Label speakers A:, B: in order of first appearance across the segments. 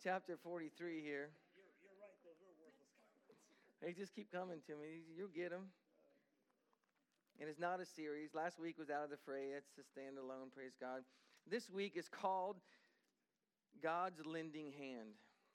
A: chapter 43 here.
B: You're right, those were worthless comments.
A: They just keep coming to me. You'll get them. And it's not a series. Last week was Out of the Fray. It's a standalone, praise God. This week is called God's Lending Hand.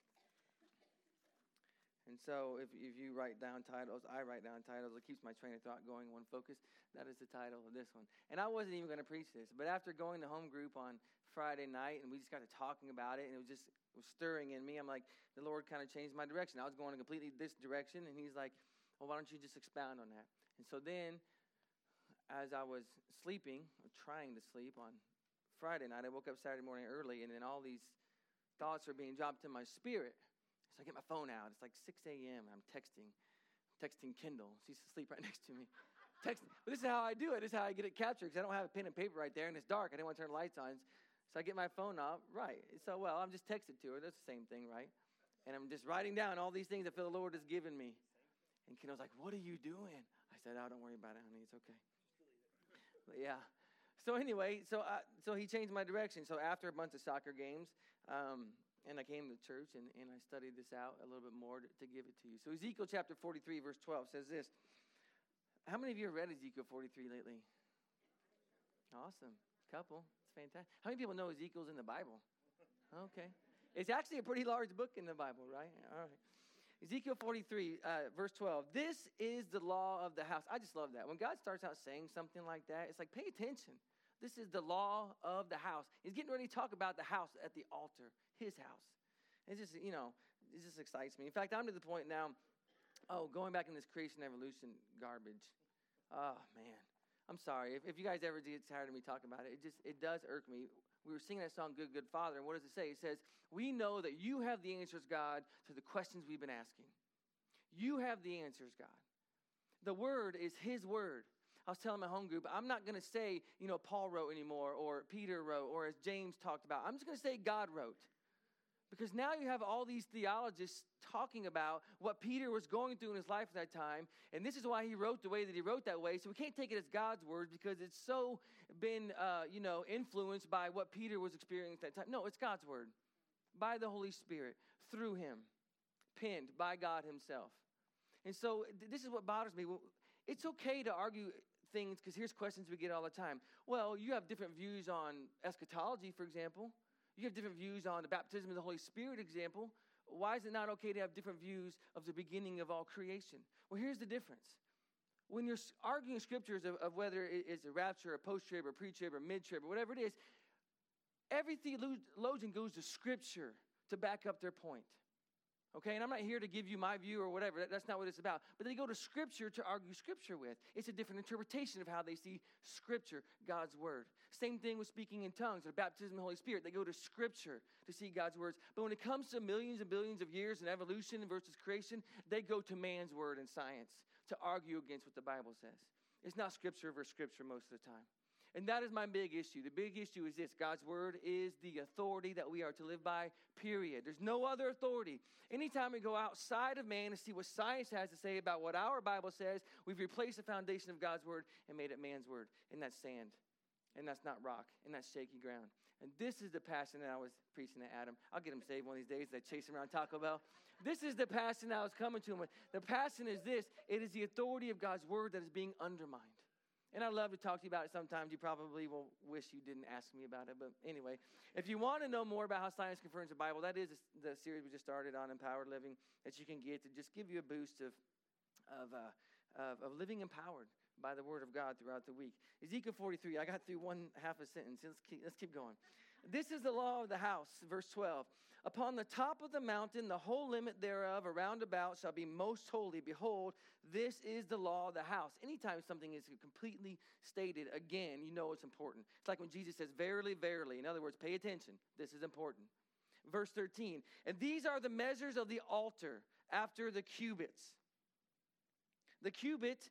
A: And so if you write down titles, I write down titles. It keeps my train of thought going, one focus. That is the title of this one. And I wasn't even going to preach this. But after going to home group on Friday night, and we just got to talking about it, and it was stirring in me, I'm like, the Lord kind of changed my direction. I was going in completely this direction, and he's like, well, why don't you just expound on that? And so then, as I was sleeping, or trying to sleep on Friday night, I woke up Saturday morning early, and then all these thoughts are being dropped in my spirit. So I get my phone out. It's like 6 a.m. I'm texting Kendall. She's asleep right next to me. But this is how I do it. This is how I get it captured because I don't have a pen and paper right there, and it's dark. I didn't want to turn the lights on. So I get my phone out. Right. So, I'm just texting to her. That's the same thing, right? And I'm just writing down all these things I feel the Lord has given me. And Kendall's like, what are you doing? I said, oh, don't worry about it, honey. It's okay. But yeah. So anyway, so he changed my direction. So after a bunch of soccer games, and I came to church, and I studied this out a little bit more to give it to you. So Ezekiel chapter 43, verse 12 says this. How many of you have read Ezekiel 43 lately? Awesome. Couple. It's fantastic. How many people know Ezekiel's in the Bible? Okay. It's actually a pretty large book in the Bible, right? All right. Ezekiel 43, verse 12. This is the law of the house. I just love that. When God starts out saying something like that, it's like, pay attention. This is the law of the house. He's getting ready to talk about the house at the altar, his house. It just excites me. In fact, I'm to the point now, going back in this creation evolution garbage. Oh, man. I'm sorry. If you guys ever get tired of me talking about it, it does irk me. We were singing that song, Good, Good Father, and what does it say? It says, we know that you have the answers, God, to the questions we've been asking. You have the answers, God. The word is his word. I was telling my home group, I'm not going to say, Paul wrote anymore, or Peter wrote, or as James talked about. I'm just going to say God wrote. Because now you have all these theologists talking about what Peter was going through in his life at that time. And this is why he wrote the way that he wrote that way. So we can't take it as God's word because it's so been, influenced by what Peter was experiencing at that time. No, it's God's word. By the Holy Spirit, through him, penned by God himself. And so this is what bothers me. It's okay to argue things because here's questions we get all the time. Well, you have different views on eschatology, for example. You have different views on the baptism of the Holy Spirit, example. Why is it not okay to have different views of the beginning of all creation? Well, here's the difference. When you're arguing scriptures of whether it's a rapture, or post-trib, or pre-trib, or mid-trib, or whatever it is, every theologian goes to scripture to back up their point. Okay, and I'm not here to give you my view or whatever. That's not what it's about. But they go to Scripture to argue Scripture with. It's a different interpretation of how they see Scripture, God's Word. Same thing with speaking in tongues or baptism of the Holy Spirit. They go to Scripture to see God's words. But when it comes to millions and billions of years in evolution versus creation, they go to man's word and science to argue against what the Bible says. It's not Scripture versus Scripture most of the time. And that is my big issue. The big issue is this. God's word is the authority that we are to live by, period. There's no other authority. Anytime we go outside of man and see what science has to say about what our Bible says, we've replaced the foundation of God's word and made it man's word. And that's sand. And that's not rock. And that's shaky ground. And this is the passion that I was preaching to Adam. I'll get him saved one of these days. I chase him around Taco Bell. This is the passion that I was coming to him with. The passion is this. It is the authority of God's word that is being undermined. And I'd love to talk to you about it sometimes. You probably will wish you didn't ask me about it. But anyway, if you want to know more about how science confirms the Bible, that is the series we just started on Empowered Living that you can get to just give you a boost of living empowered by the word of God throughout the week. Ezekiel 43, I got through one half a sentence. Let's keep going. This is the law of the house, verse 12. Upon the top of the mountain, the whole limit thereof around about shall be most holy. Behold, this is the law of the house. Anytime something is completely stated again, you know it's important. It's like when Jesus says, verily, verily. In other words, pay attention. This is important. Verse 13, and these are the measures of the altar after the cubits. The cubit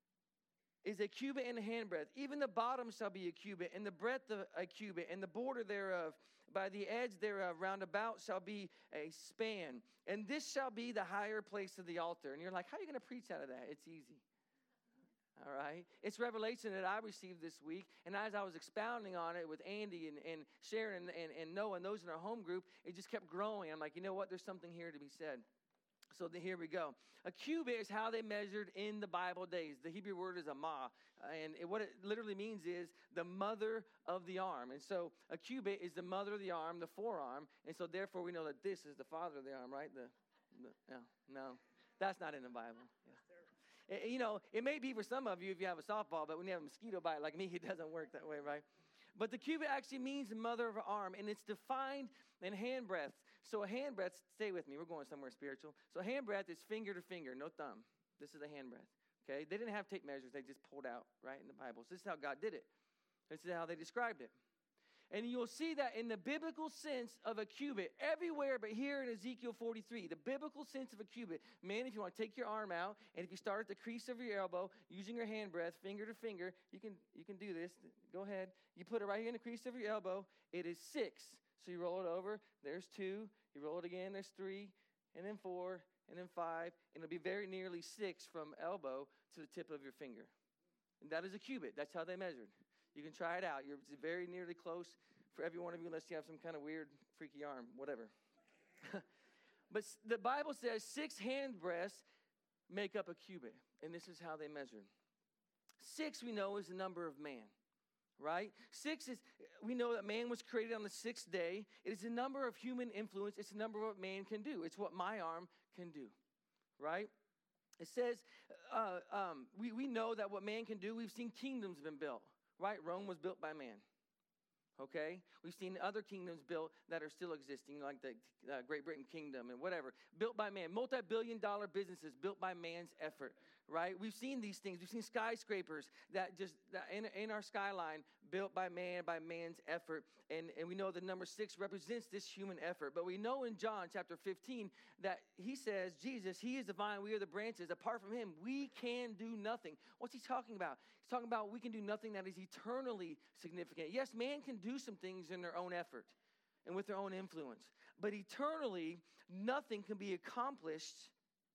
A: is a cubit and a handbreadth. Even the bottom shall be a cubit, and the breadth of a cubit, and the border thereof, by the edge thereof, round about shall be a span. And this shall be the higher place of the altar. And you're like, how are you going to preach out of that? It's easy. All right. It's revelation that I received this week. And as I was expounding on it with Andy and Sharon and Noah and those in our home group, it just kept growing. I'm like, you know what? There's something here to be said. So here we go. A cubit is how they measured in the Bible days. The Hebrew word is amah. And what it literally means is the mother of the arm. And so a cubit is the mother of the arm, the forearm. And so therefore we know that this is the father of the arm, right? No, that's not in the Bible. Yeah. You know, it may be for some of you if you have a softball, but when you have a mosquito bite like me, it doesn't work that way, right? But the cubit actually means the mother of an arm, and it's defined in hand breadths. So a hand breadth, stay with me, we're going somewhere spiritual. So a hand breadth is finger to finger, no thumb. This is a hand breadth, okay? They didn't have tape measures, they just pulled out, right, in the Bible. So this is how God did it. This is how they described it. And you'll see that in the biblical sense of a cubit, everywhere but here in Ezekiel 43, the biblical sense of a cubit, man, if you want to take your arm out, and if you start at the crease of your elbow, using your hand breadth, finger to finger, you can do this. Go ahead. You put it right here in the crease of your elbow. It is 6. So you roll it over. There's 2. You roll it again. There's 3, and then 4, and then 5. And it'll be very nearly 6 from elbow to the tip of your finger. And that is a cubit. That's how they measured. You can try it out. It's very nearly close for every one of you, unless you have some kind of weird, freaky arm, whatever. But the Bible says 6 hand breadths make up a cubit, and this is how they measured. 6, we know, is the number of man, right? 6 is, we know that man was created on the 6th day. It is the number of human influence. It's the number of what man can do. It's what my arm can do, right? It says, we know that what man can do, we've seen kingdoms been built. Right? Rome was built by man. Okay? We've seen other kingdoms built that are still existing, like the Great Britain kingdom and whatever. Built by man. Multi-billion-dollar businesses built by man's effort. Right? We've seen these things. We've seen skyscrapers that in our skyline built by man's effort. And we know the number 6 represents this human effort. But we know in John chapter 15 that he says, Jesus, he is the vine, we are the branches. Apart from him, we can do nothing. What's he talking about? He's talking about we can do nothing that is eternally significant. Yes, man can do some things in their own effort and with their own influence. But eternally, nothing can be accomplished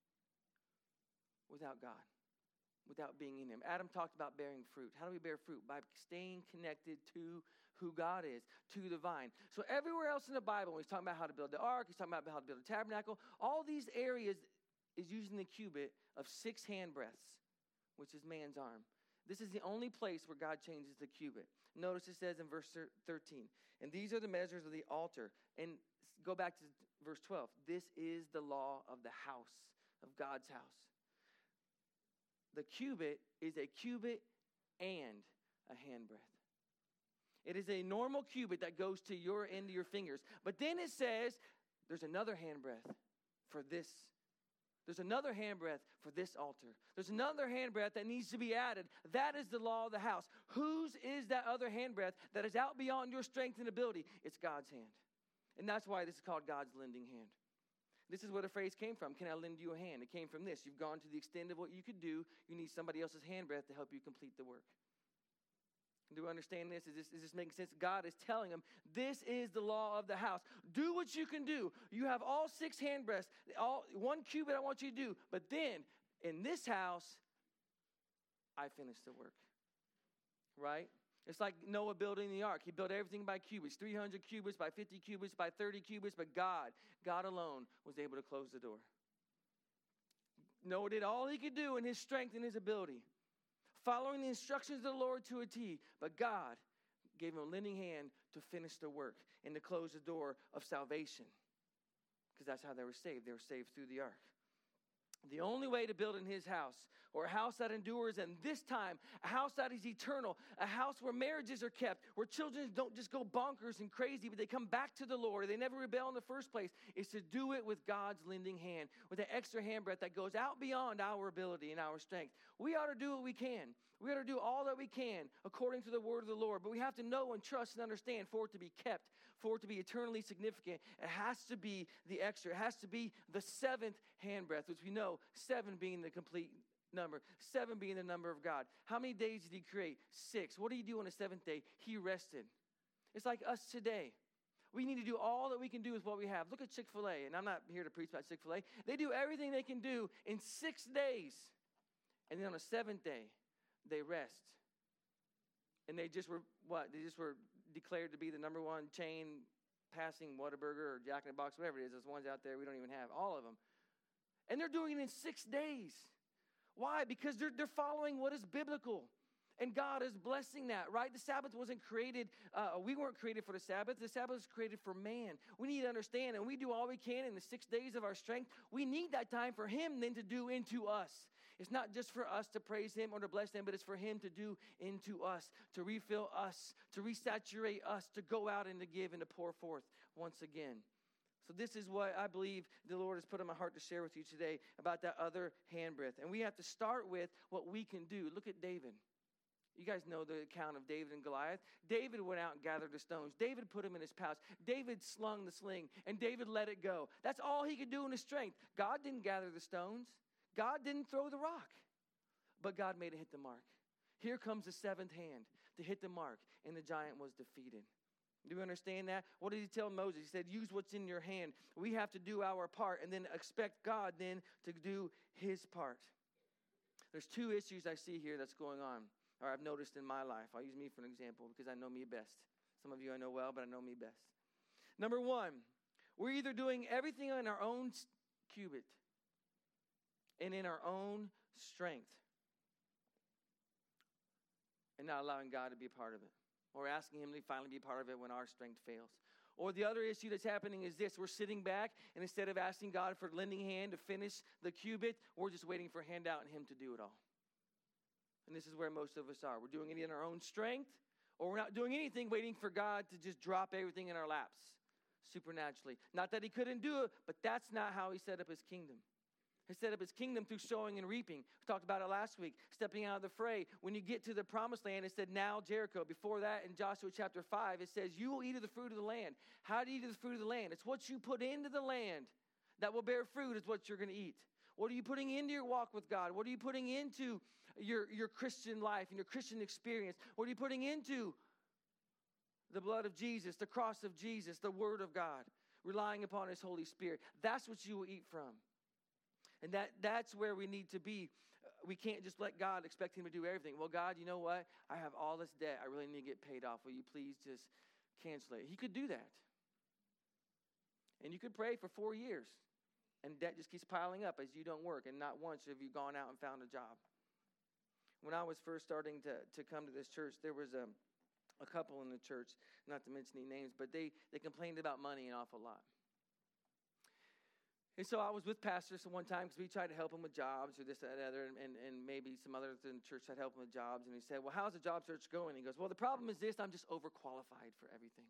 A: without God, without being in him. Adam talked about bearing fruit. How do we bear fruit? By staying connected to who God is, to the vine. So everywhere else in the Bible, when he's talking about how to build the ark, he's talking about how to build a tabernacle, all these areas is using the cubit of 6 hand breadths, which is man's arm. This is the only place where God changes the cubit. Notice it says in verse 13, and these are the measures of the altar. And go back to verse 12. This is the law of the house, of God's house. The cubit is a cubit and a hand breadth. It is a normal cubit that goes to your end of your fingers. But then it says there's another hand breadth for this. There's another hand breadth for this altar. There's another hand breadth that needs to be added. That is the law of the house. Whose is that other hand breadth that is out beyond your strength and ability? It's God's hand. And that's why this is called God's lending hand. This is where the phrase came from. Can I lend you a hand? It came from this. You've gone to the extent of what you could do. You need somebody else's hand breadth to help you complete the work. Do you understand this? Is this making sense? God is telling them, this is the law of the house. Do what you can do. You have all 6 hand breadths, one cubit I want you to do. But then, in this house, I finished the work. Right? It's like Noah building the ark. He built everything by cubits, 300 cubits, by 50 cubits, by 30 cubits. But God alone was able to close the door. Noah did all he could do in his strength and his ability, following the instructions of the Lord to a T. But God gave him a lending hand to finish the work and to close the door of salvation. Because that's how they were saved. They were saved through the ark. The only way to build in his house, or a house that endures in this time, a house that is eternal, a house where marriages are kept, where children don't just go bonkers and crazy, but they come back to the Lord, they never rebel in the first place, is to do it with God's lending hand, with an extra hand breadth that goes out beyond our ability and our strength. We ought to do what we can. We ought to do all that we can according to the word of the Lord, but we have to know and trust and understand for it to be kept, for it to be eternally significant. It has to be the extra. It has to be the 7th hand breadth, which we know, 7 being the complete number, 7 being the number of God. How many days did he create? 6. What did he do on the 7th day? He rested. It's like us today. We need to do all that we can do with what we have. Look at Chick-fil-A, and I'm not here to preach about Chick-fil-A. They do everything they can do in 6 days. And then on the 7th day, they rest. And they just were They just were declared to be the number one chain passing Whataburger or Jack in the Box, whatever it is. There's ones out there we don't even have, all of them. And they're doing it in 6 days. Why? Because they're following what is biblical. And God is blessing that, right? The Sabbath wasn't created, we weren't created for the Sabbath. The Sabbath was created for man. We need to understand, and we do all we can in the 6 days of our strength. We need that time for him then to do into us. It's not just for us to praise him or to bless him, but it's for him to do into us, to refill us, to resaturate us, to go out and to give and to pour forth once again. So this is what I believe the Lord has put on my heart to share with you today about that other handbreadth. And we have to start with what we can do. Look at David. You guys know the account of David and Goliath. David went out and gathered the stones. David put them in his pouch. David slung the sling, and David let it go. That's all he could do in his strength. God didn't gather the stones. God didn't throw the rock. But God made it hit the mark. Here comes the seventh hand to hit the mark, and the giant was defeated. Do you understand that? What did he tell Moses? He said, use what's in your hand. We have to do our part, and then expect God then to do his part. There's two issues I see here that's going on, or I've noticed in my life. I'll use me for an example because I know me best. Some of you I know well, but I know me best. Number one, we're either doing everything in our own cubit and in our own strength and not allowing God to be a part of it, or asking him to finally be a part of it when our strength fails. Or the other issue that's happening is this: we're sitting back, and instead of asking God for a lending hand to finish the cubit, we're just waiting for a handout and him to do it all. And this is where most of us are. We're doing it in our own strength, or we're not doing anything, waiting for God to just drop everything in our laps supernaturally. Not that he couldn't do it, but that's not how he set up his kingdom. He set up his kingdom through sowing and reaping. We talked about it last week, stepping out of the fray. When you get to the promised land, it said, now Jericho. Before that, in Joshua chapter 5, it says, you will eat of the fruit of the land. How do you eat of the fruit of the land? It's what you put into the land that will bear fruit is what you're going to eat. What are you putting into your walk with God? What are you putting into your Christian life and your Christian experience? What are you putting into the blood of Jesus, the cross of Jesus, the word of God, relying upon his Holy Spirit? That's what you will eat from. And that's where we need to be. We can't just let God expect him to do everything. Well, God, you know what? I have all this debt. I really need to get paid off. Will you please just cancel it? He could do that. And you could pray for 4 years, and debt just keeps piling up as you don't work, and not once have you gone out and found a job. When I was first starting to come to this church, there was a couple in the church, not to mention any names, but they complained about money an awful lot. And so I was with pastors one time because we tried to help them with jobs or this, that, other, and maybe some others in the church tried to help them with jobs. And he said, well, how's the job search going? He goes, well, the problem is this: I'm just overqualified for everything.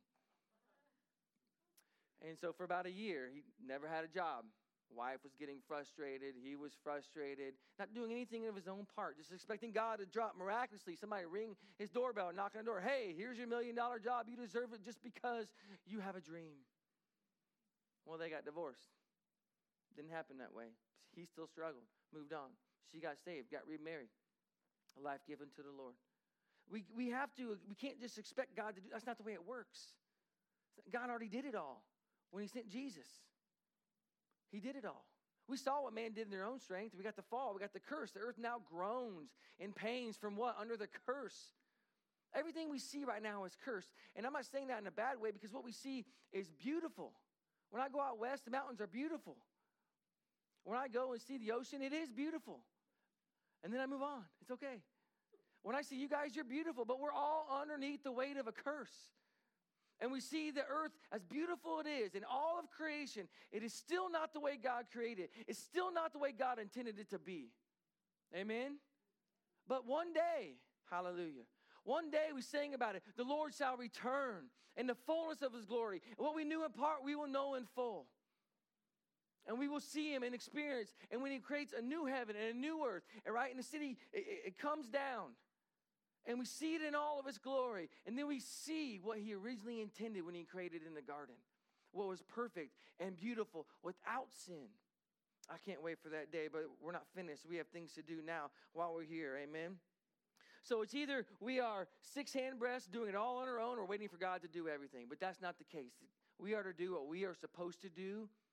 A: And so for about a year, he never had a job. Wife was getting frustrated. He was frustrated, not doing anything of his own part, just expecting God to drop miraculously. Somebody ring his doorbell, knock on the door. Hey, here's your $1 million job. You deserve it just because you have a dream. Well, they got divorced. Didn't happen that way. He still struggled, moved on. She got saved, got remarried. A life given to the Lord. We can't just expect God to do. That's not the way it works. God already did it all when he sent Jesus. He did it all. We saw what man did in their own strength. We got the fall. We got the curse. The earth now groans and pains from what? Under the curse. Everything we see right now is cursed. And I'm not saying that in a bad way, because what we see is beautiful. When I go out west, the mountains are beautiful. When I go and see the ocean, it is beautiful. And then I move on. It's okay. When I see you guys, you're beautiful, but we're all underneath the weight of a curse. And we see the earth, as beautiful it is, in all of creation, it is still not the way God created it. It's still not the way God intended it to be. Amen? But one day, hallelujah, one day we sang about it, the Lord shall return in the fullness of his glory. And what we knew in part, we will know in full. And we will see him and experience. And when he creates a new heaven and a new earth, and right in the city, it comes down. And we see it in all of its glory. And then we see what he originally intended when he created in the garden. What was perfect and beautiful without sin. I can't wait for that day, but we're not finished. We have things to do now while we're here. Amen. So it's either we are 6 handbreadths doing it all on our own, or waiting for God to do everything. But that's not the case. We are to do what we are supposed to do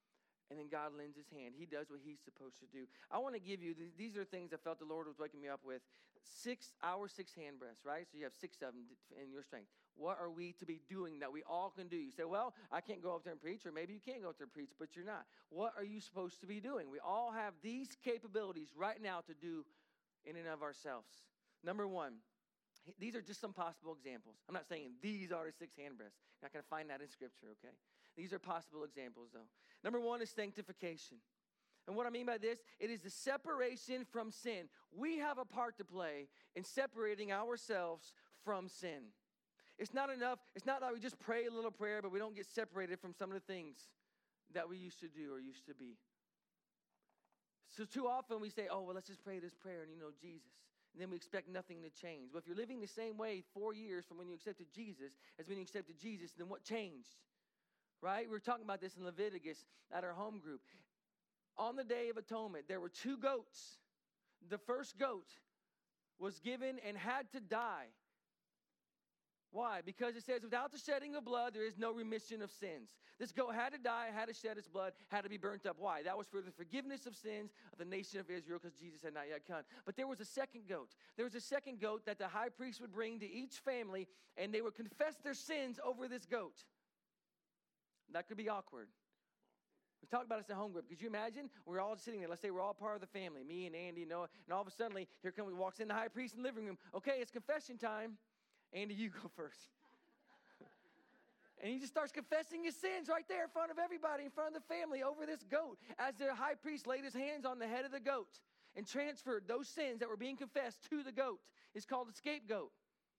A: And then God lends his hand. He does what he's supposed to do. I want to give you, these are things I felt the Lord was waking me up with. 6 hand breaths, right? So you have 6 of them in your strength. What are we to be doing that we all can do? You say, well, I can't go up there and preach, or maybe you can't go up there and preach, but you're not. What are you supposed to be doing? We all have these capabilities right now to do in and of ourselves. Number 1, these are just some possible examples. I'm not saying these are the 6 hand breaths. You're not going to find that in Scripture, okay? These are possible examples, though. Number 1 is sanctification. And what I mean by this, it is the separation from sin. We have a part to play in separating ourselves from sin. It's not enough. It's not like we just pray a little prayer, but we don't get separated from some of the things that we used to do or used to be. So too often we say, oh, well, let's just pray this prayer and Jesus. And then we expect nothing to change. Well, if you're living the same way 4 years from when you accepted Jesus as when you accepted Jesus, then what changed? Right? We were talking about this in Leviticus at our home group. On the Day of Atonement, there were 2 goats. The first goat was given and had to die. Why? Because it says, without the shedding of blood, there is no remission of sins. This goat had to die, had to shed its blood, had to be burnt up. Why? That was for the forgiveness of sins of the nation of Israel, because Jesus had not yet come. But there was a second goat. There was a second goat that the high priest would bring to each family, and they would confess their sins over this goat. That could be awkward. We talked about this in home group. Could you imagine? We're all sitting there. Let's say we're all part of the family, me and Andy and Noah, and all of a sudden, walks in the high priest in the living room. Okay, it's confession time. Andy, you go first. And he just starts confessing his sins right there in front of everybody, in front of the family, over this goat. As the high priest laid his hands on the head of the goat and transferred those sins that were being confessed to the goat. It's called a scapegoat.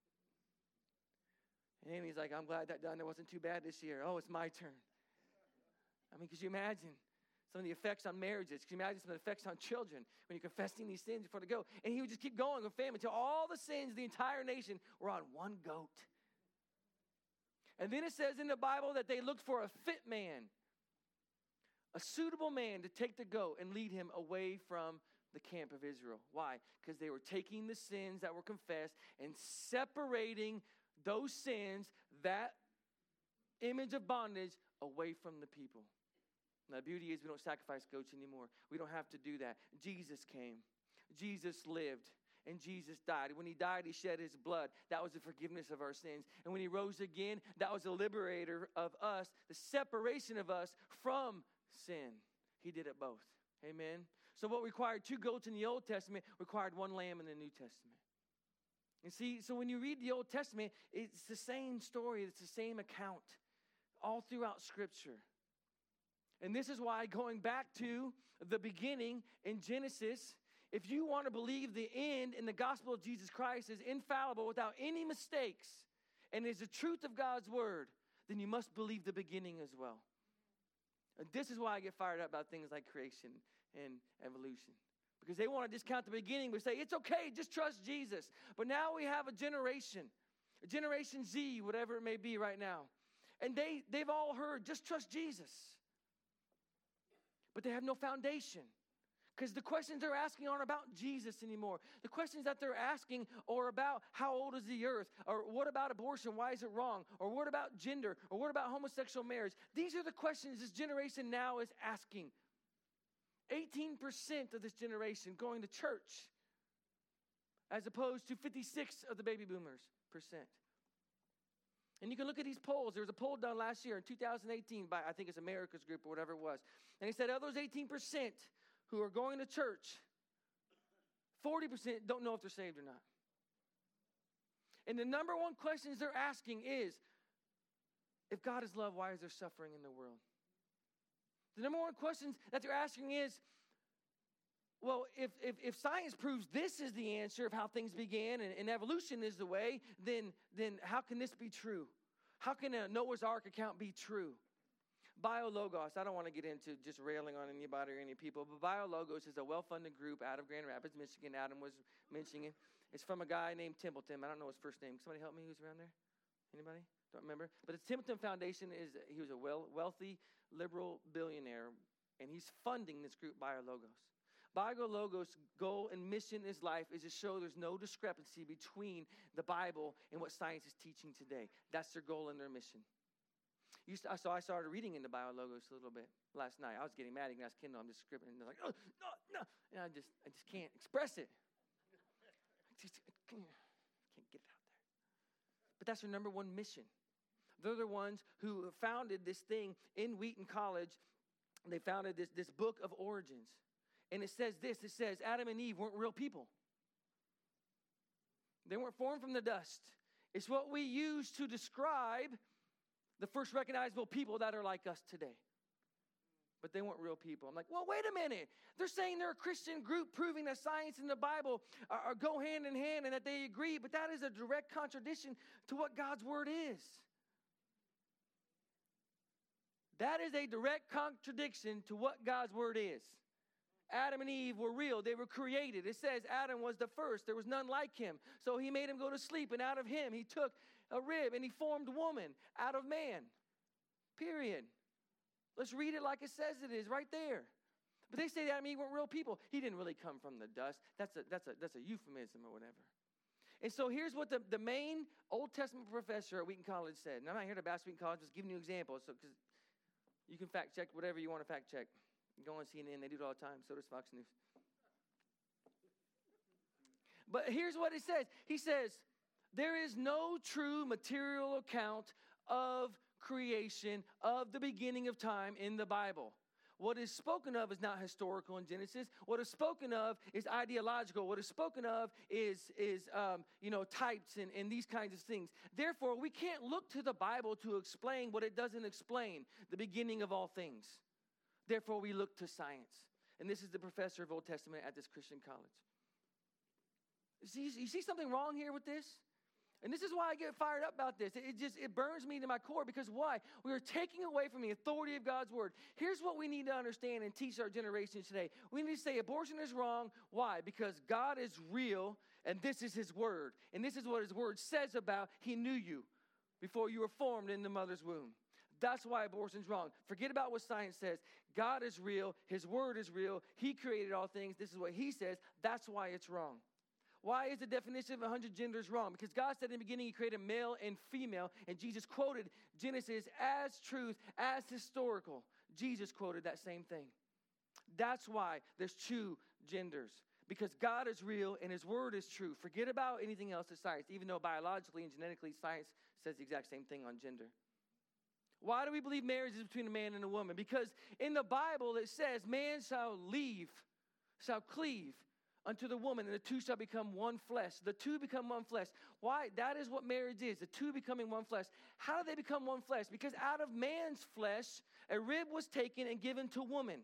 A: And Andy's like, I'm glad that done. It wasn't too bad this year. Oh, it's my turn. I mean, could you imagine some of the effects on marriages? Could you imagine some of the effects on children when you're confessing these sins before the goat? And he would just keep going with family until all the sins of the entire nation were on one goat. And then it says in the Bible that they looked for a fit man, a suitable man to take the goat and lead him away from the camp of Israel. Why? Because they were taking the sins that were confessed and separating those sins, that image of bondage, away from the people. Now, the beauty is we don't sacrifice goats anymore. We don't have to do that. Jesus came. Jesus lived. And Jesus died. When he died, he shed his blood. That was the forgiveness of our sins. And when he rose again, that was the liberator of us, the separation of us from sin. He did it both. Amen. So what required 2 goats in the Old Testament required 1 lamb in the New Testament. And see, so when you read the Old Testament, it's the same story. It's the same account all throughout Scripture. And this is why, going back to the beginning in Genesis, if you want to believe the end in the gospel of Jesus Christ is infallible without any mistakes and is the truth of God's word, then you must believe the beginning as well. And this is why I get fired up about things like creation and evolution. Because they want to discount the beginning but say, it's okay, just trust Jesus. But now we have a Generation Z, whatever it may be right now. And they've all heard, just trust Jesus. But they have no foundation. Because the questions they're asking aren't about Jesus anymore. The questions that they're asking are about how old is the earth? Or what about abortion? Why is it wrong? Or what about gender? Or what about homosexual marriage? These are the questions this generation now is asking. 18% of this generation going to church, as opposed to 56 of the baby boomers percent. And you can look at these polls. There was a poll done last year in 2018 by, I think it's America's Group or whatever it was. And he said of those 18% who are going to church, 40% don't know if they're saved or not. And the number one questions they're asking is, if God is love, why is there suffering in the world? The number one questions that they're asking is, well, if science proves this is the answer of how things began and evolution is the way, then how can this be true? How can a Noah's Ark account be true? BioLogos, I don't want to get into just railing on anybody or any people, but BioLogos is a well-funded group out of Grand Rapids, Michigan. Adam was mentioning it. It's from a guy named Templeton. I don't know his first name. Somebody help me who's around there? Anybody? Don't remember. But the Templeton Foundation he was a wealthy, liberal billionaire, and he's funding this group, BioLogos. BioLogos' goal and mission in his life is to show there's no discrepancy between the Bible and what science is teaching today. That's their goal and their mission. So I started reading in the Bio Logos a little bit last night. I was getting mad. Ignatius Kindle. I'm just scribbling. And they're like, oh, no. And I just can't express it. I can't get it out there. But that's their number one mission. They're the ones who founded this thing in Wheaton College. They founded this book of origins. And it says this. It says Adam and Eve weren't real people. They weren't formed from the dust. It's what we use to describe the first recognizable people that are like us today. But they weren't real people. I'm like, well, wait a minute. They're saying they're a Christian group proving that science and the Bible are go hand in hand and that they agree. But that is a direct contradiction to what God's word is. That is a direct contradiction to what God's word is. Adam and Eve were real. They were created. It says Adam was the first. There was none like him. So he made him go to sleep, and out of him he took a rib, and he formed woman out of man. Period. Let's read it like it says it is right there. But they say that Adam and Eve weren't real people. He didn't really come from the dust. That's a euphemism or whatever. And so here's what the main Old Testament professor at Wheaton College said. And I'm not here to bash Wheaton College, just giving you examples. So because you can fact check whatever you want to fact check. Go on CNN, they do it all the time. So does Fox News. But here's what it says. He says, there is no true material account of creation, of the beginning of time in the Bible. What is spoken of is not historical in Genesis. What is spoken of is ideological. What is spoken of is types and these kinds of things. Therefore, we can't look to the Bible to explain what it doesn't explain, the beginning of all things. Therefore, we look to science. And this is the professor of Old Testament at this Christian college. You see something wrong here with this? And this is why I get fired up about this. It burns me to my core because why? We are taking away from the authority of God's word. Here's what we need to understand and teach our generations today. We need to say abortion is wrong. Why? Because God is real and this is his word. And this is what his word says about he knew you before you were formed in the mother's womb. That's why abortion's wrong. Forget about what science says. God is real. His word is real. He created all things. This is what he says. That's why it's wrong. Why is the definition of 100 genders wrong? Because God said in the beginning he created male and female, and Jesus quoted Genesis as truth, as historical. Jesus quoted that same thing. That's why there's two genders. Because God is real and his word is true. Forget about anything else in science, even though biologically and genetically science says the exact same thing on gender. Why do we believe marriage is between a man and a woman? Because in the Bible it says man shall cleave unto the woman, and the two shall become one flesh. The two become one flesh. Why? That is what marriage is, the two becoming one flesh. How do they become one flesh? Because out of man's flesh, a rib was taken and given to woman.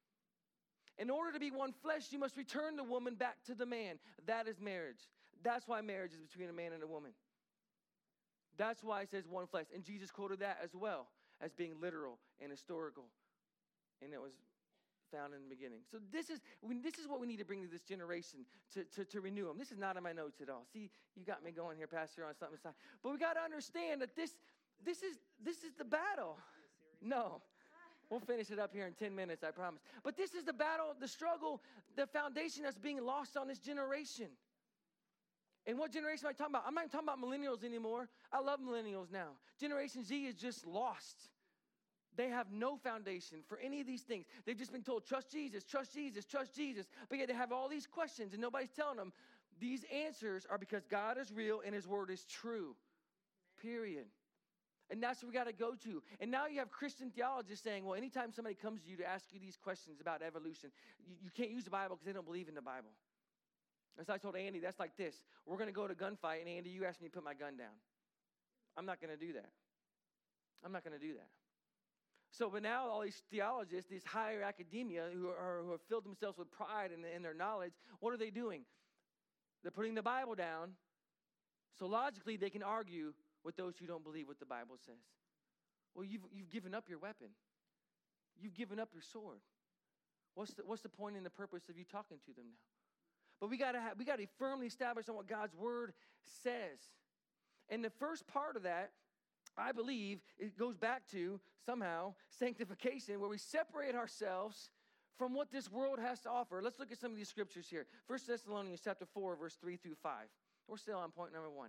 A: In order to be one flesh, you must return the woman back to the man. That is marriage. That's why marriage is between a man and a woman. That's why it says one flesh. And Jesus quoted that as well as being literal and historical. And it was found in the beginning. So this is what we need to bring to this generation to renew them. This is not in my notes at all. See, you got me going here, Pastor, on something. But we got to understand that this is the battle. No. We'll finish it up here in 10 minutes, I promise. But this is the battle, the struggle, the foundation that's being lost on this generation. And what generation am I talking about? I'm not talking about millennials anymore. I love millennials now. Generation Z is just lost. They have no foundation for any of these things. They've just been told, trust Jesus, trust Jesus, trust Jesus. But yet they have all these questions and nobody's telling them these answers are because God is real and his word is true. Period. And that's what we got to go to. And now you have Christian theologists saying, well, anytime somebody comes to you to ask you these questions about evolution, you can't use the Bible because they don't believe in the Bible. As I told Andy, that's like this. We're going to go to gunfight, and Andy, you asked me to put my gun down. I'm not going to do that. I'm not going to do that. So, but now all these theologists, these higher academia who have filled themselves with pride in their knowledge, what are they doing? They're putting the Bible down so logically they can argue with those who don't believe what the Bible says. Well, you've given up your weapon. You've given up your sword. What's the point and the purpose of you talking to them now? But we got to be firmly established on what God's word says. And the first part of that, I believe, it goes back to somehow sanctification, where we separate ourselves from what this world has to offer. Let's look at some of these scriptures here. 1 Thessalonians chapter 4, verse 3 through 5. We're still on point number 1.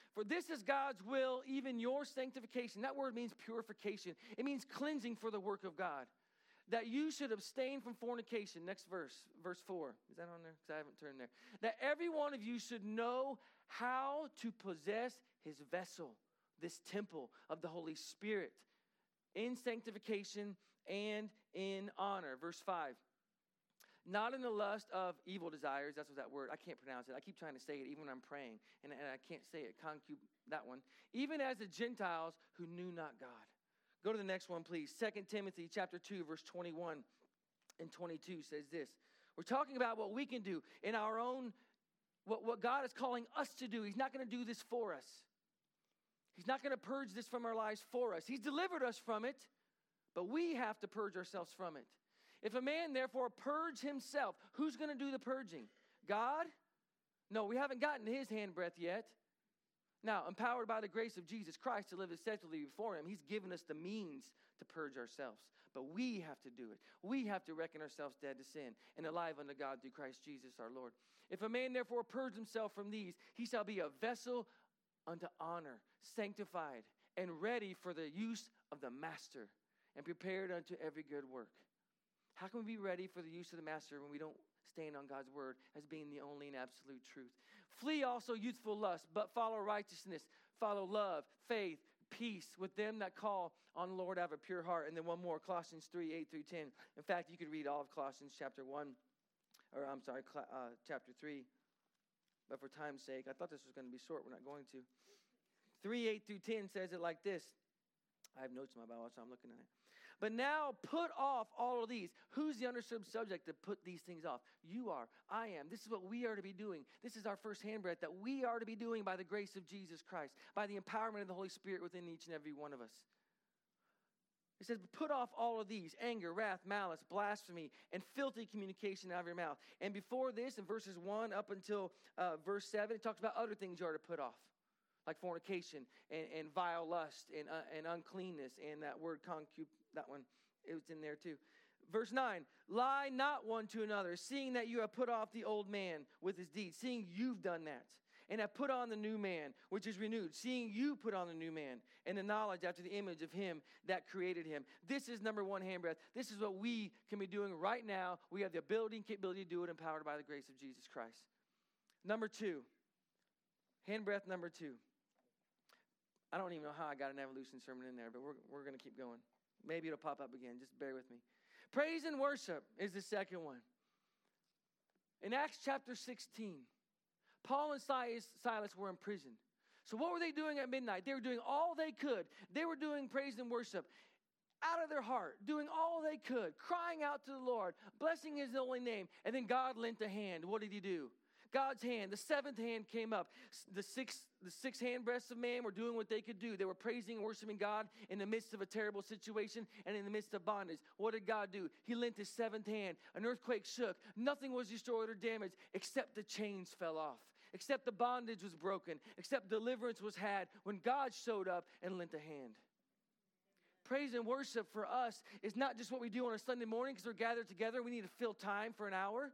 A: For this is God's will, even your sanctification. That word means purification. It means cleansing for the work of God. That you should abstain from fornication. Next verse, verse 4. Is that on there? Because I haven't turned there. That every one of you should know how to possess his vessel, this temple of the Holy Spirit, in sanctification and in honor. Verse 5. Not in the lust of evil desires. That's what that word, I can't pronounce it. I keep trying to say it even when I'm praying, and I can't say it. That one. Even as the Gentiles who knew not God. Go to the next one, please. 2 Timothy chapter 2, verse 21 and 22 says this. We're talking about what we can do in our own, what God is calling us to do. He's not going to do this for us. He's not going to purge this from our lives for us. He's delivered us from it, but we have to purge ourselves from it. If a man, therefore, purge himself, who's going to do the purging? God? No, we haven't gotten his hand breath yet. Now, empowered by the grace of Jesus Christ to live acceptably before him, he's given us the means to purge ourselves. But we have to do it. We have to reckon ourselves dead to sin and alive unto God through Christ Jesus our Lord. If a man, therefore, purge himself from these, he shall be a vessel unto honor, sanctified, and ready for the use of the master, and prepared unto every good work. How can we be ready for the use of the master when we don't stand on God's word as being the only and absolute truth? Flee also youthful lust, but follow righteousness, follow love, faith, peace with them that call on the Lord out of a pure heart. And then one more, Colossians 3, 8 through 10. In fact, you could read all of Colossians chapter 3. But for time's sake, I thought this was going to be short. We're not going to. 3, 8 through 10 says it like this. I have notes in my Bible, so I'm looking at it. But now put off all of these. Who's the understood subject to put these things off? You are. I am. This is what we are to be doing. This is our first handbreadth that we are to be doing by the grace of Jesus Christ, by the empowerment of the Holy Spirit within each and every one of us. It says, put off all of these, anger, wrath, malice, blasphemy, and filthy communication out of your mouth. And before this, in verses 1 up until verse 7, it talks about other things you are to put off, like fornication and vile lust and uncleanness, and that word that one, it was in there too. Verse 9, lie not one to another, seeing that you have put off the old man with his deeds, seeing you've done that, and have put on the new man, which is renewed, seeing you put on the new man, and the knowledge after the image of him that created him. This is number one, handbreadth. This is what we can be doing right now. We have the ability and capability to do it, empowered by the grace of Jesus Christ. Number 2, handbreadth number 2. I don't even know how I got an evolution sermon in there, but we're going to keep going. Maybe it'll pop up again. Just bear with me. Praise and worship is the second one. In Acts chapter 16, Paul and Silas were in prison. So what were they doing at midnight? They were doing all they could. They were doing praise and worship out of their heart, doing all they could, crying out to the Lord, blessing his holy name. And then God lent a hand. What did he do? God's hand, the seventh hand came up. The six handbreadths of man were doing what they could do. They were praising and worshiping God in the midst of a terrible situation and in the midst of bondage. What did God do? He lent his seventh hand. An earthquake shook. Nothing was destroyed or damaged except the chains fell off, except the bondage was broken, except deliverance was had when God showed up and lent a hand. Praise and worship for us is not just what we do on a Sunday morning because we're gathered together. We need to fill time for an hour.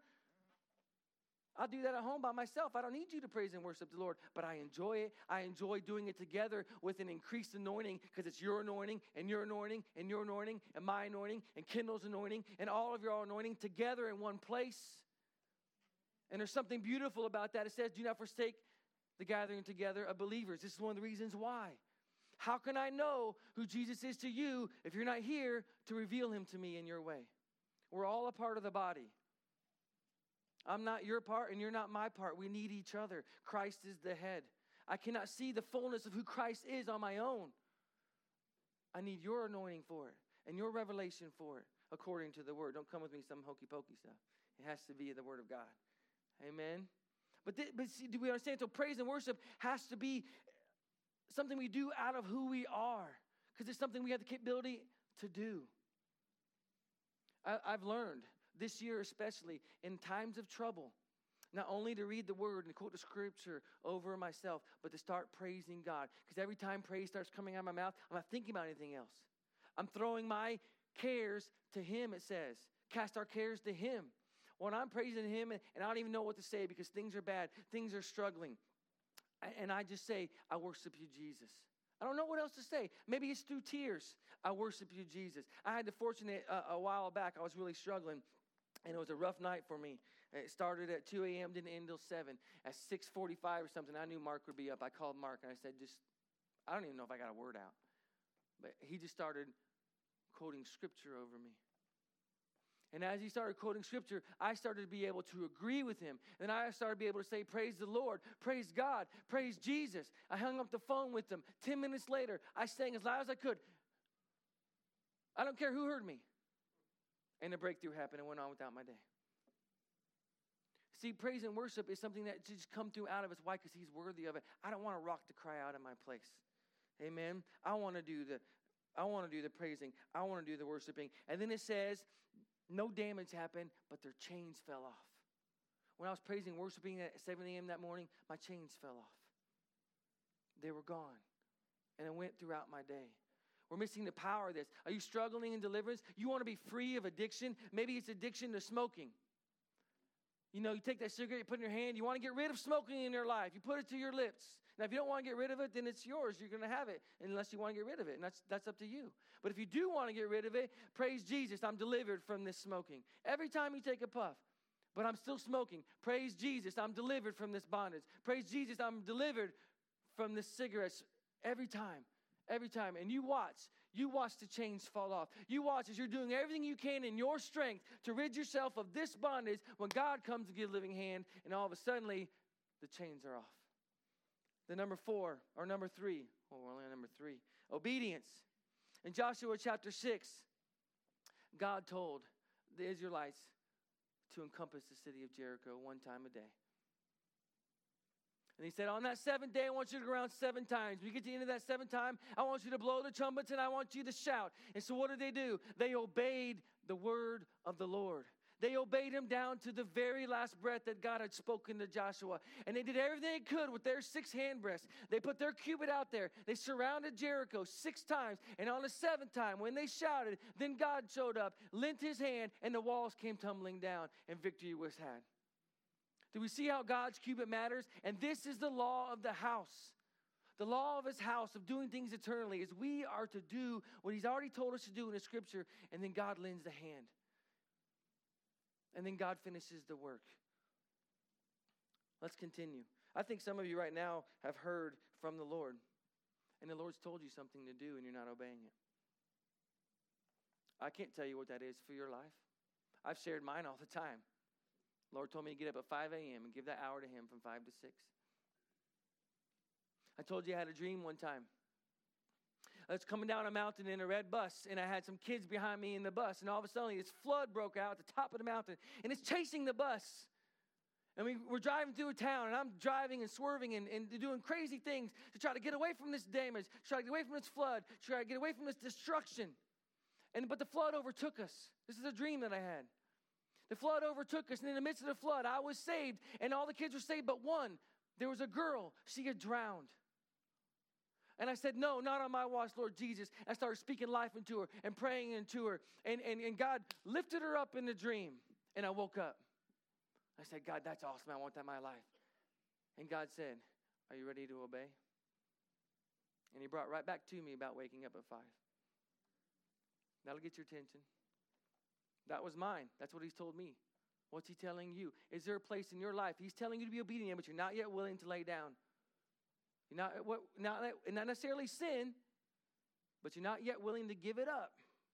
A: I'll do that at home by myself. I don't need you to praise and worship the Lord, but I enjoy it. I enjoy doing it together with an increased anointing because it's your anointing and your anointing and your anointing and my anointing and Kendall's anointing and all of your anointing together in one place. And there's something beautiful about that. It says, do not forsake the gathering together of believers. This is one of the reasons why. How can I know who Jesus is to you if you're not here to reveal him to me in your way? We're all a part of the body. I'm not your part and you're not my part. We need each other. Christ is the head. I cannot see the fullness of who Christ is on my own. I need your anointing for it and your revelation for it according to the word. Don't come with me some hokey pokey stuff. It has to be the word of God. Amen. But see, do we understand? So praise and worship has to be something we do out of who we are because it's something we have the capability to do. I've learned this year especially, in times of trouble, not only to read the word and quote the scripture over myself, but to start praising God. Because every time praise starts coming out of my mouth, I'm not thinking about anything else. I'm throwing my cares to him, it says. Cast our cares to him. When I'm praising him and I don't even know what to say because things are bad, things are struggling, And I just say, I worship you, Jesus. I don't know what else to say. Maybe it's through tears. I worship you, Jesus. I had the fortunate a while back, I was really struggling, and it was a rough night for me. It started at 2 a.m., didn't end until 7. At 6:45 or something, I knew Mark would be up. I called Mark, and I said, I don't even know if I got a word out. But he just started quoting scripture over me. And as he started quoting scripture, I started to be able to agree with him. And I started to be able to say, praise the Lord, praise God, praise Jesus. I hung up the phone with him. 10 minutes later, I sang as loud as I could. I don't care who heard me. And a breakthrough happened and went on without my day. See, praise and worship is something that just come through out of us. Why? Because he's worthy of it. I don't want to rock the cry out in my place. Amen. I want to do the praising. I want to do the worshiping. And then it says, no damage happened, but their chains fell off. When I was praising, worshiping at 7 a.m. that morning, my chains fell off. They were gone. And it went throughout my day. We're missing the power of this. Are you struggling in deliverance? You want to be free of addiction? Maybe it's addiction to smoking. You know, you take that cigarette, you put it in your hand. You want to get rid of smoking in your life. You put it to your lips. Now, if you don't want to get rid of it, then it's yours. You're going to have it unless you want to get rid of it, and that's up to you. But if you do want to get rid of it, praise Jesus, I'm delivered from this smoking. Every time you take a puff, but I'm still smoking, praise Jesus, I'm delivered from this bondage. Praise Jesus, I'm delivered from this cigarettes every time. And you watch the chains fall off. You watch as you're doing everything you can in your strength to rid yourself of this bondage when God comes to give a living hand, and all of a sudden, the chains are off. The number 3. We're only on number 3. Obedience. In Joshua chapter 6, God told the Israelites to encompass the city of Jericho one time a day. And he said, on that 7th day, I want you to go around 7 times. When you get to the end of that 7th time, I want you to blow the trumpets and I want you to shout. And so what did they do? They obeyed the word of the Lord. They obeyed him down to the very last breath that God had spoken to Joshua. And they did everything they could with their 6 handbreadths. They put their cubit out there. They surrounded Jericho 6 times. And on the 7th time, when they shouted, then God showed up, lent his hand, and the walls came tumbling down, and victory was had. Do we see how God's cubit matters? And this is the law of the house. The law of his house of doing things eternally is we are to do what he's already told us to do in the scripture, and then God lends the hand. And then God finishes the work. Let's continue. I think some of you right now have heard from the Lord, and the Lord's told you something to do, and you're not obeying it. I can't tell you what that is for your life. I've shared mine all the time. The Lord told me to get up at 5 a.m. and give that hour to him from 5 to 6. I told you I had a dream one time. I was coming down a mountain in a red bus, and I had some kids behind me in the bus, and all of a sudden this flood broke out at the top of the mountain, and it's chasing the bus. And we're driving through a town, and I'm driving and swerving and doing crazy things to try to get away from this damage, try to get away from this flood, try to get away from this destruction. But the flood overtook us. This is a dream that I had. The flood overtook us, and in the midst of the flood, I was saved, and all the kids were saved but one. There was a girl. She had drowned. And I said, no, not on my watch, Lord Jesus. I started speaking life into her and praying into her. And God lifted her up in the dream. And I woke up. I said, God, that's awesome. I want that in my life. And God said, are you ready to obey? And he brought right back to me about waking up at 5. That'll get your attention. That was mine. That's what he's told me. What's he telling you? Is there a place in your life? He's telling you to be obedient, but you're not yet willing to lay down. You're not necessarily sin, but you're not yet willing to give it up.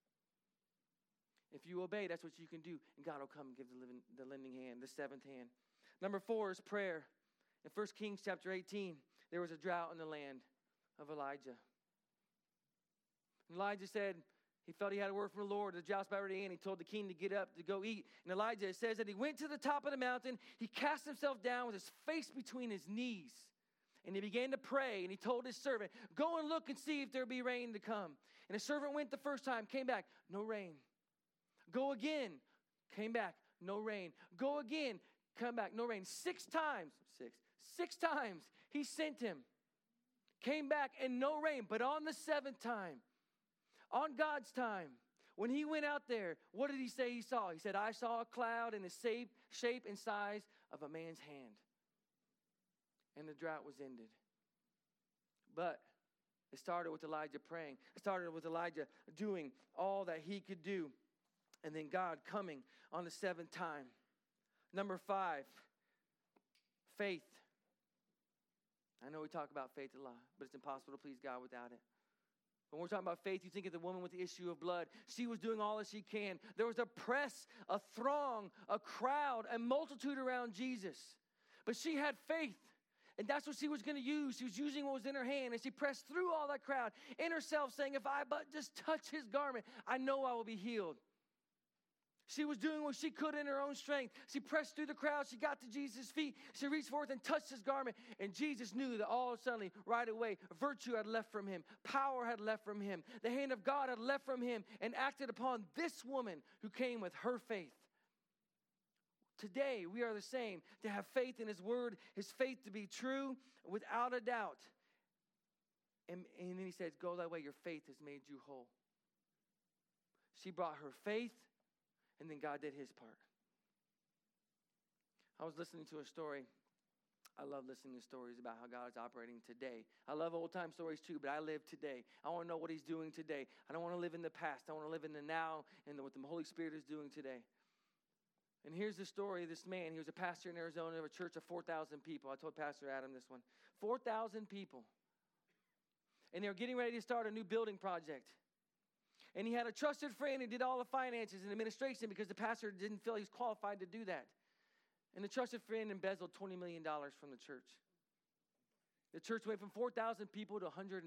A: If you obey, that's what you can do. And God will come and give the lending hand, the 7th hand. Number 4 is prayer. In 1 Kings chapter 18, there was a drought in the land of Elijah. And Elijah said, he felt he had a word from the Lord. The drought's about ready to end. He told the king to get up to go eat. And Elijah, it says that he went to the top of the mountain. He cast himself down with his face between his knees. And he began to pray. And he told his servant, go and look and see if there be rain to come. And the servant went the first time, came back, no rain. Go again, came back, no rain. Go again, come back, no rain. 6 times he sent him. Came back and no rain. But on the 7th time, on God's time, when he went out there, what did he say he saw? He said, I saw a cloud in the shape and size of a man's hand. and the drought was ended. But it started with Elijah praying. It started with Elijah doing all that he could do. And then God coming on the seventh time. Number 5, faith. I know we talk about faith a lot, but it's impossible to please God without it. When we're talking about faith, you think of the woman with the issue of blood. She was doing all that she can. There was a press, a throng, a crowd, a multitude around Jesus. But she had faith. And that's what she was going to use. She was using what was in her hand. And she pressed through all that crowd in herself, saying, if I but just touch his garment, I know I will be healed. She was doing what she could in her own strength. She pressed through the crowd. She got to Jesus' feet. She reached forth and touched his garment. And Jesus knew that all suddenly, right away, virtue had left from him. Power had left from him. The hand of God had left from him and acted upon this woman who came with her faith. Today, we are the same. To have faith in his word, his faith to be true without a doubt. And then he says, go that way, your faith has made you whole. She brought her faith, and then God did his part. I was listening to a story. I love listening to stories about how God is operating today. I love old-time stories too, but I live today. I want to know what he's doing today. I don't want to live in the past. I want to live in the now and what the Holy Spirit is doing today. And here's the story of this man. He was a pastor in Arizona of a church of 4,000 people. I told Pastor Adam this one. 4,000 people. And they were getting ready to start a new building project. And he had a trusted friend who did all the finances and administration because the pastor didn't feel he was qualified to do that. And the trusted friend embezzled $20 million from the church. The church went from 4,000 people to 150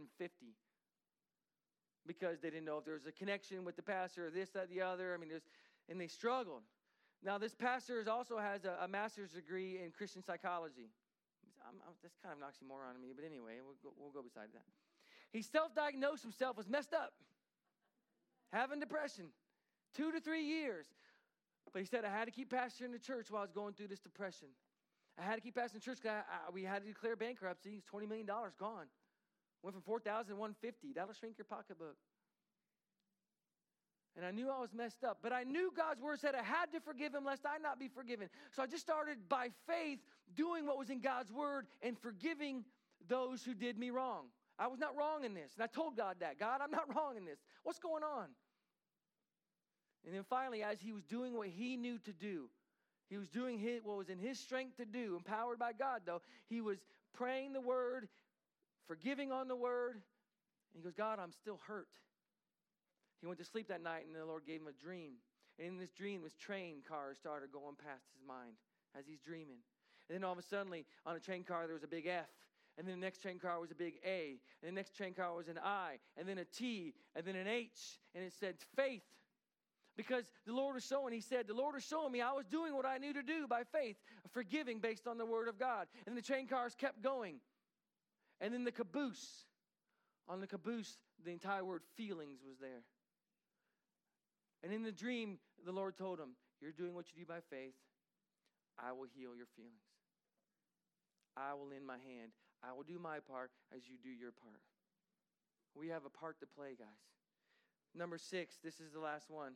A: because they didn't know if there was a connection with the pastor or this, that, the other. And they struggled. Now, this pastor also has a master's degree in Christian psychology. That's kind of an oxymoron to me, but anyway, we'll go beside that. He self-diagnosed himself as messed up, having depression, 2 to 3 years. But he said, I had to keep pastoring the church while I was going through this depression. I had to keep pastoring the church because we had to declare bankruptcy. It's $20 million gone. Went from 4,000 to 150. That'll shrink your pocketbook. And I knew I was messed up. But I knew God's word said I had to forgive him lest I not be forgiven. So I just started by faith doing what was in God's word and forgiving those who did me wrong. I was not wrong in this. And I told God that. God, I'm not wrong in this. What's going on? And then finally, as he was doing what he knew to do, he was doing what was in his strength to do, empowered by God though, he was praying the word, forgiving on the word. And he goes, God, I'm still hurt. He went to sleep that night, and the Lord gave him a dream. And in this dream, this train car started going past his mind as he's dreaming. And then all of a sudden, on a train car, there was a big F. And then the next train car was a big A. And the next train car was an I. And then a T. And then an H. And it said faith. Because the Lord was showing, he said, the Lord was showing me I was doing what I knew to do by faith, forgiving based on the word of God. And the train cars kept going. And then the caboose. On the caboose, the entire word feelings was there. And in the dream, the Lord told him, you're doing what you do by faith. I will heal your feelings. I will lend my hand. I will do my part as you do your part. We have a part to play, guys. Number 6, this is the last one.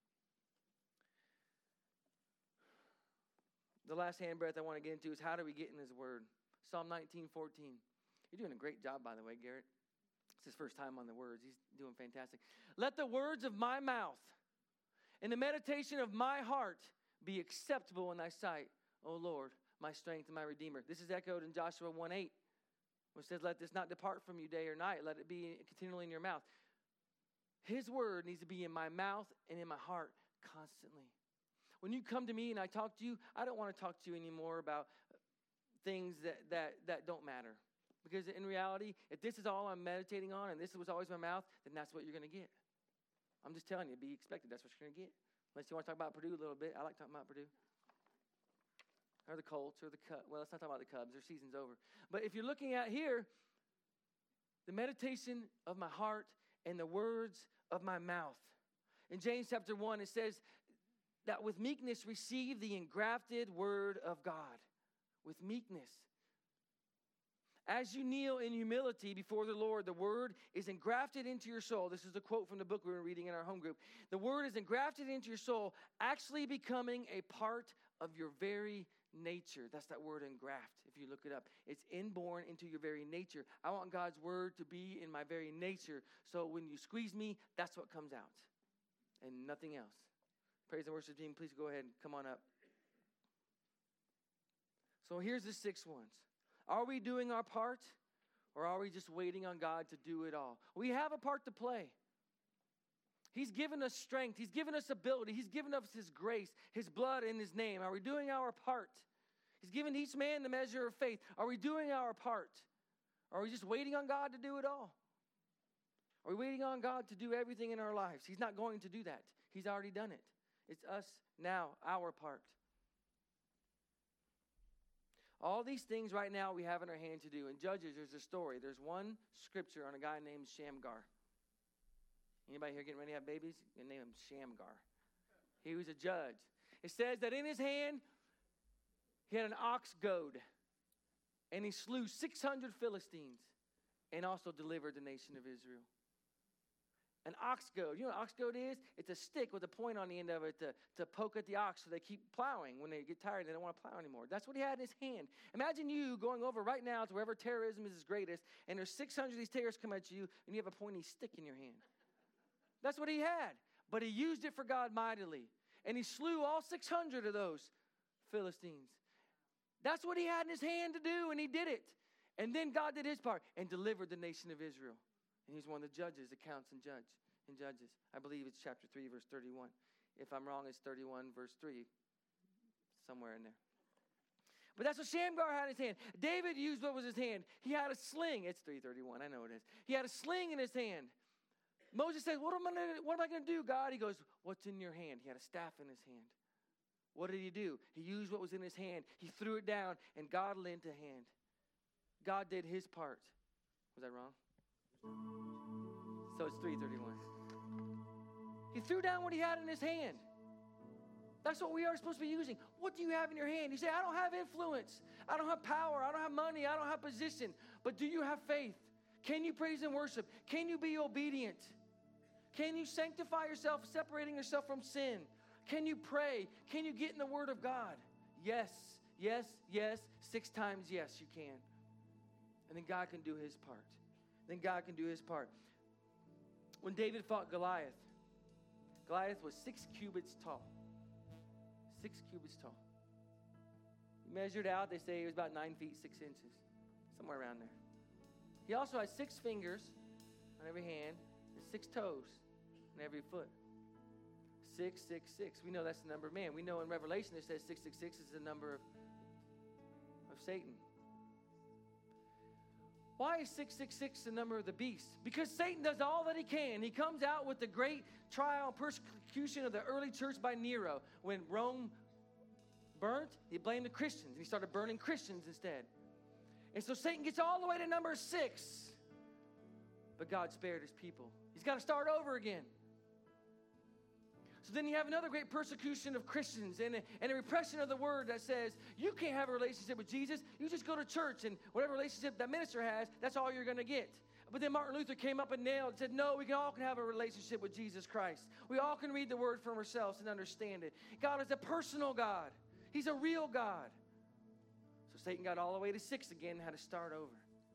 A: The last handbreadth I want to get into is how do we get in his word? Psalm 19:14. You're doing a great job, by the way, Garrett. It's his first time on the words. He's doing fantastic. Let the words of my mouth and the meditation of my heart be acceptable in thy sight, O Lord, my strength and my redeemer. This is echoed in Joshua 1:8, where it says, let this not depart from you day or night. Let it be continually in your mouth. His word needs to be in my mouth and in my heart constantly. When you come to me and I talk to you, I don't want to talk to you anymore about things that don't matter. Because in reality, if this is all I'm meditating on and this was always my mouth, then that's what you're going to get. I'm just telling you, be expected. That's what you're going to get. Unless you want to talk about Purdue a little bit. I like talking about Purdue. Or the Colts or the Cubs. Well, let's not talk about the Cubs. Their season's over. But if you're looking at here, the meditation of my heart and the words of my mouth. In James chapter 1, it says that with meekness receive the engrafted word of God. With meekness. As you kneel in humility before the Lord, the word is engrafted into your soul. This is a quote from the book we were reading in our home group. The word is engrafted into your soul, actually becoming a part of your very nature. That's that word engraft, if you look it up. It's inborn into your very nature. I want God's word to be in my very nature. So when you squeeze me, that's what comes out and nothing else. Praise and worship team, please go ahead and come on up. So here's the 6 ones. Are we doing our part, or are we just waiting on God to do it all? We have a part to play. He's given us strength. He's given us ability. He's given us His grace, His blood, and His name. Are we doing our part? He's given each man the measure of faith. Are we doing our part? Are we just waiting on God to do it all? Are we waiting on God to do everything in our lives? He's not going to do that. He's already done it. It's us now, our part. All these things right now we have in our hand to do. In Judges, there's a story. There's one scripture on a guy named Shamgar. Anybody here getting ready to have babies? You can name him Shamgar. He was a judge. It says that in his hand, he had an ox goad. And he slew 600 Philistines and also delivered the nation of Israel. An ox goad. You know what an ox goad is? It's a stick with a point on the end of it to poke at the ox so they keep plowing. When they get tired, they don't want to plow anymore. That's what he had in his hand. Imagine you going over right now to wherever terrorism is greatest, and there's 600 of these terrorists come at you, and you have a pointy stick in your hand. That's what he had. But he used it for God mightily. And he slew all 600 of those Philistines. That's what he had in his hand to do, and he did it. And then God did his part and delivered the nation of Israel. And he's one of the judges that counts in Judges. I believe it's chapter 3, verse 31. If I'm wrong, it's 31, verse 3. Somewhere in there. But that's what Shamgar had in his hand. David used what was his hand. He had a sling. It's 3:31. I know it is. He had a sling in his hand. Moses said, what am I going to do, God? He goes, what's in your hand? He had a staff in his hand. What did he do? He used what was in his hand. He threw it down, and God lent a hand. God did his part. Was I wrong? So it's 3:31. He threw down what he had in his hand. That's what we are supposed to be using. What do you have in your hand? You say, I don't have influence. I don't have power. I don't have money. I don't have position. But do you have faith? Can you praise and worship? Can you be obedient? Can you sanctify yourself, separating yourself from sin? Can you pray? Can you get in the Word of God? Yes, yes, yes. 6 times yes, you can. And then God can do his part. Then God can do his part. When David fought Goliath, Goliath was 6 cubits tall. 6 cubits tall. He measured out, they say he was about 9 feet, 6 inches. Somewhere around there. He also had 6 fingers on every hand and 6 toes on every foot. 666. We know that's the number of man. We know in Revelation it says 666 is the number of Satan. Why is 666 the number of the beast? Because Satan does all that he can. He comes out with the great trial and persecution of the early church by Nero. When Rome burnt, he blamed the Christians. And he started burning Christians instead. And so Satan gets all the way to number 6. But God spared his people. He's got to start over again. So then you have another great persecution of Christians and a repression of the word that says, you can't have a relationship with Jesus. You just go to church, and whatever relationship that minister has, that's all you're going to get. But then Martin Luther came up and nailed and said, no, we all can have a relationship with Jesus Christ. We all can read the word for ourselves and understand it. God is a personal God. He's a real God. So Satan got all the way to 6 again and had to start over.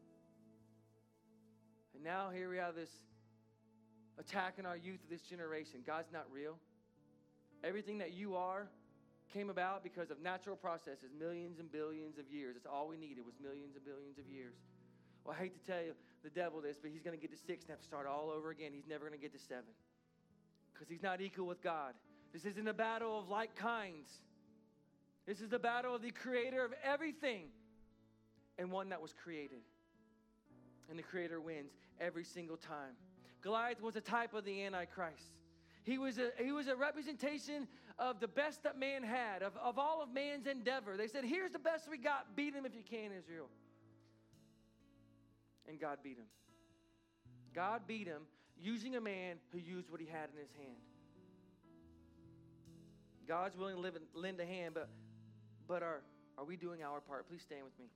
A: And now here we have this attack on our youth of this generation. God's not real. Everything that you are came about because of natural processes, millions and billions of years. That's all we needed was millions and billions of years. Well, I hate to tell you the devil this, but he's going to get to 6 and have to start all over again. He's never going to get to 7 because he's not equal with God. This isn't a battle of like kinds. This is the battle of the creator of everything and one that was created. And the creator wins every single time. Goliath was a type of the Antichrist. He was a representation of the best that man had, of all of man's endeavor. They said, here's the best we got. Beat him if you can, Israel. And God beat him. God beat him using a man who used what he had in his hand. God's willing to lend a hand, but are we doing our part? Please stand with me.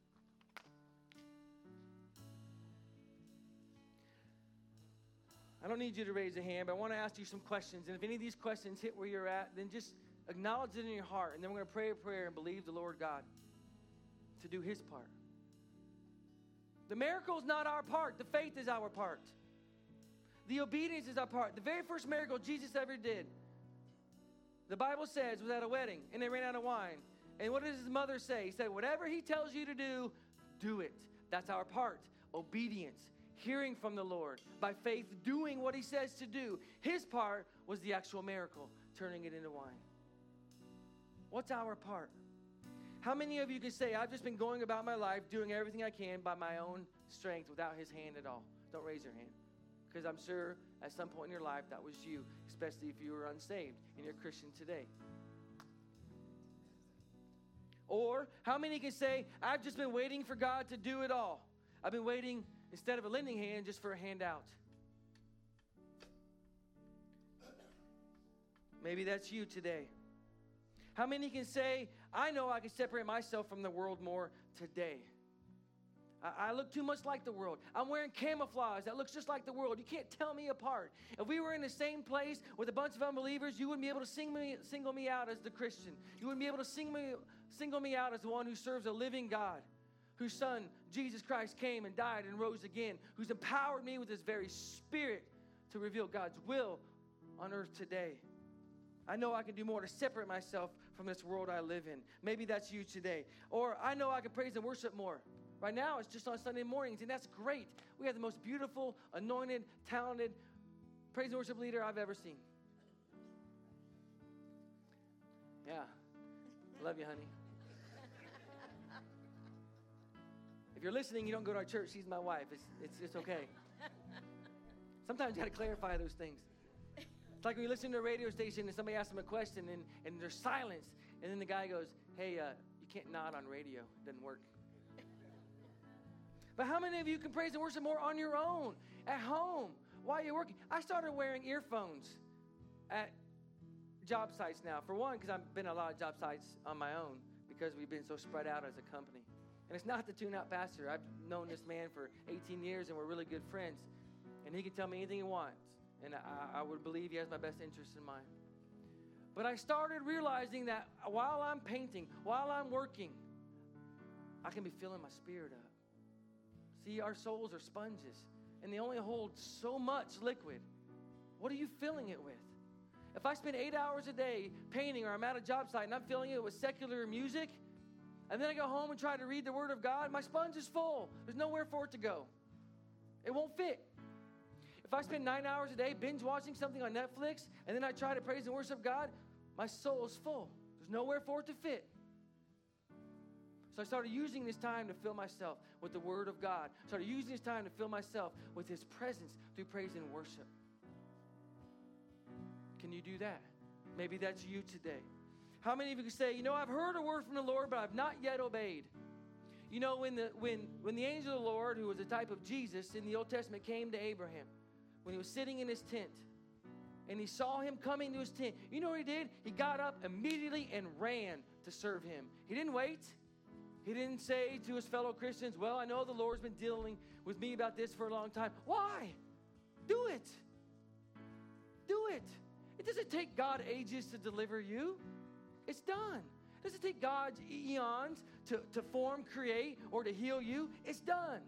A: I don't need you to raise a hand, but I want to ask you some questions. And if any of these questions hit where you're at, then just Acknowledge it in your heart. And then we're going to pray a prayer and believe the Lord God to do his part. The miracle is not our part. The faith is our part. The obedience is our part. The very first miracle Jesus ever did, the Bible says, was at a wedding, and they ran out of wine. And what does his mother say? He said, whatever he tells you to do, do it. That's our part. Obedience. Hearing from the Lord. By faith, doing what he says to do. His part was the actual miracle, turning it into wine. What's our part? How many of you can say, I've just been going about my life doing everything I can by my own strength without his hand at all? Don't raise your hand. Because I'm sure at some point in your life that was you, especially if you were unsaved and you're a Christian today. Or how many can say, I've just been waiting for God to do it all? I've been waiting, instead of a lending hand, just for a handout. Maybe that's you today. How many can say, I know I can separate myself from the world more today? I look too much like the world. I'm wearing camouflage that looks just like the world. You can't tell me apart. If we were in the same place with a bunch of unbelievers, you wouldn't be able to single me out as the Christian. You wouldn't be able to single me out as the one who serves a living God, whose Son, Jesus Christ, came and died and rose again, who's empowered me with his very Spirit to reveal God's will on earth today. I know I can do more to separate myself from this world I live in. Maybe that's you today. Or I know I can praise and worship more. Right now, it's just on Sunday mornings, and that's great. We have the most beautiful, anointed, talented praise and worship leader I've ever seen. Yeah. Love you, honey. If you're listening, you don't go to our church. She's my wife. It's okay. Sometimes you got to clarify those things. It's like when you listen to a radio station and somebody asks them a question, and there's silence, and then the guy goes, hey, you can't nod on radio. It doesn't work. But how many of you can praise and worship more on your own, at home, while you're working? I started wearing earphones at job sites now. For one, because I've been at a lot of job sites on my own because we've been so spread out as a company. And it's not the tune-out pastor. I've known this man for 18 years, and we're really good friends. And he can tell me anything he wants. And I would believe he has my best interest in mind. But I started realizing that while I'm painting, while I'm working, I can be filling my spirit up. See, our souls are sponges, and they only hold so much liquid. What are you filling it with? If I spend 8 hours a day painting, or I'm at a job site and I'm filling it with secular music, and then I go home and try to read the Word of God, my sponge is full. There's nowhere for it to go. It won't fit. If I spend 9 hours a day binge watching something on Netflix, and then I try to praise and worship God, my soul is full. There's nowhere for it to fit. So I started using this time to fill myself with the Word of God. I started using this time to fill myself with His presence through praise and worship. Can you do that? Maybe that's you today. How many of you can say, you know, I've heard a word from the Lord, but I've not yet obeyed? You know, when the angel of the Lord, who was a type of Jesus in the Old Testament, came to Abraham, when he was sitting in his tent, and he saw him coming to his tent, you know what he did? He got up immediately and ran to serve him. He didn't wait. He didn't say to his fellow Christians, well, I know the Lord's been dealing with me about this for a long time. Why? Do it. Do it. It doesn't take God ages to deliver you. It's done. It doesn't take God eons to form, create, or to heal you. It's done.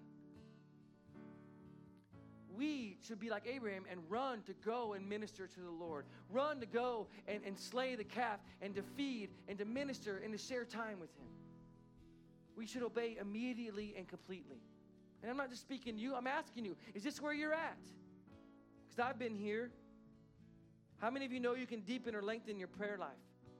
A: We should be like Abraham and run to go and minister to the Lord. Run to go and slay the calf and to feed and to minister and to share time with Him. We should obey immediately and completely. And I'm not just speaking to you. I'm asking you, is this where you're at? Because I've been here. How many of you know you can deepen or lengthen your prayer life?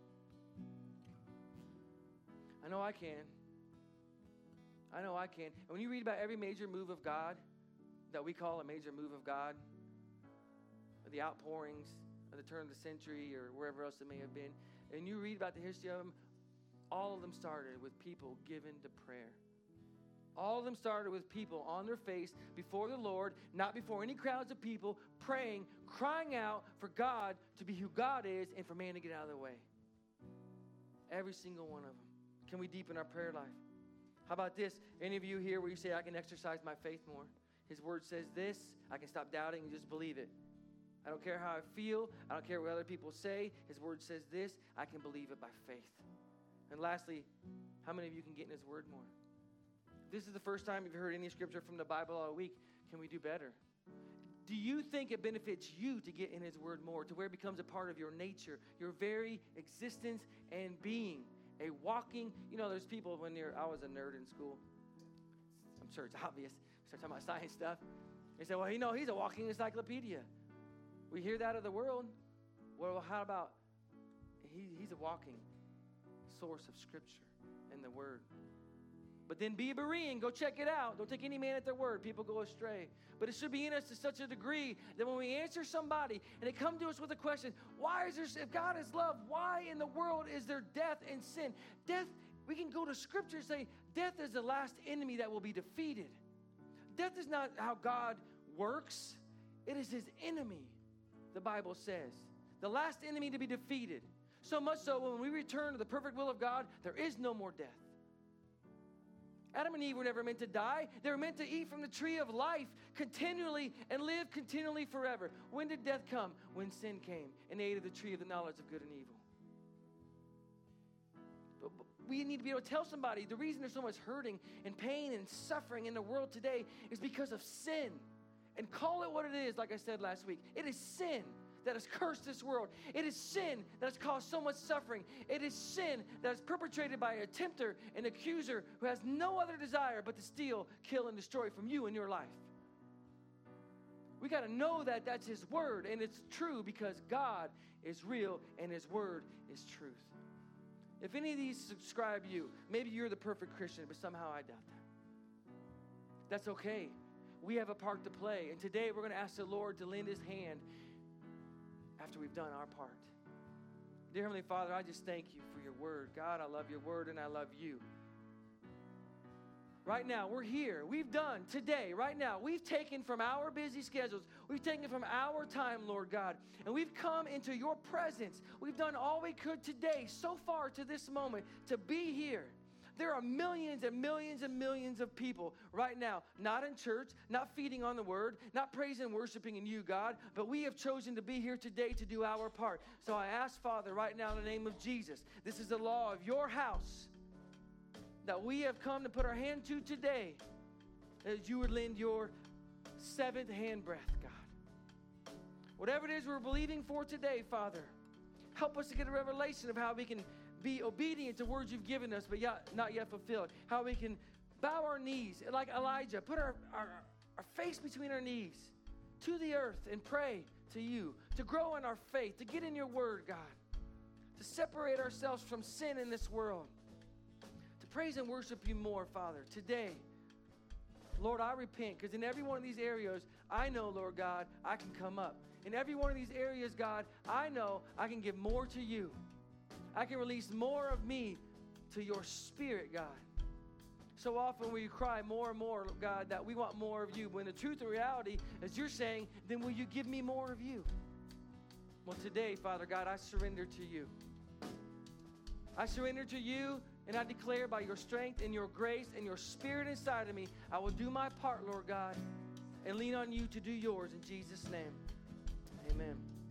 A: I know I can. I know I can. And when you read about every major move of God, that we call a major move of God, or the outpourings of the turn of the century or wherever else it may have been, and you read about the history of them, all of them started with people given to prayer. All of them started with people on their face before the Lord, not before any crowds of people, praying, crying out for God to be who God is and for man to get out of the way. Every single one of them. Can we deepen our prayer life? How about this? Any of you here where you say, I can exercise my faith more? His word says this, I can stop doubting and just believe it. I don't care how I feel. I don't care what other people say. His word says this. I can believe it by faith. And lastly, how many of you can get in his word more? This is the first time you've heard any scripture from the Bible all week. Can we do better? Do you think it benefits you to get in his word more, to where it becomes a part of your nature, your very existence and being? A walking, there's people I was a nerd in school. I'm sure it's obvious. We start talking about science stuff. They say, well, he's a walking encyclopedia. We hear that of the world. Well, how about he's a walking source of Scripture and the Word. But then be a Berean. Go check it out. Don't take any man at their word. People go astray. But it should be in us to such a degree that when we answer somebody and they come to us with a question, if God is love, why in the world is there death and sin? Death, we can go to Scripture and say, death is the last enemy that will be defeated. Death is not how God works. It is his enemy, the Bible says. The last enemy to be defeated. So much so when we return to the perfect will of God, there is no more death. Adam and Eve were never meant to die. They were meant to eat from the tree of life continually and live continually forever. When did death come? When sin came and they ate of the tree of the knowledge of good and evil. But we need to be able to tell somebody the reason there's so much hurting and pain and suffering in the world today is because of sin. And call it what it is, like I said last week. It is sin that has cursed this world. It is sin that has caused so much suffering. It is sin that is perpetrated by a tempter, an accuser who has no other desire but to steal, kill, and destroy from you in your life. We got to know that that's his word, and it's true because God is real and his word is truth. If any of these subscribe you, maybe you're the perfect Christian, but somehow I doubt that. That's okay. We have a part to play, and today we're going to ask the Lord to lend his hand after we've done our part. Dear Heavenly Father, I just thank you for your word. God, I love your word and I love you. Right now, we're here. We've done today, right now, we've taken from our busy schedules, we've taken from our time, Lord God, and we've come into your presence. We've done all we could today, so far to this moment, to be here. There are millions and millions and millions of people right now, not in church, not feeding on the word, not praising and worshiping in you, God, but we have chosen to be here today to do our part. So I ask, Father, right now in the name of Jesus, this is the law of your house that we have come to put our hand to today, that you would lend your seventh hand breath, God. Whatever it is we're believing for today, Father, help us to get a revelation of how we can be obedient to words you've given us, but not yet fulfilled. How we can bow our knees, like Elijah, put our face between our knees to the earth and pray to you, to grow in our faith, to get in your word, God, to separate ourselves from sin in this world, to praise and worship you more, Father, today. Lord, I repent, because in every one of these areas, I know, Lord God, I can come up. In every one of these areas, God, I know I can give more to you. I can release more of me to your spirit, God. So often we cry more and more, God, that we want more of you. When the truth and reality is you're saying, then will you give me more of you? Well, today, Father God, I surrender to you. I surrender to you, and I declare by your strength and your grace and your spirit inside of me, I will do my part, Lord God, and lean on you to do yours in Jesus' name. Amen.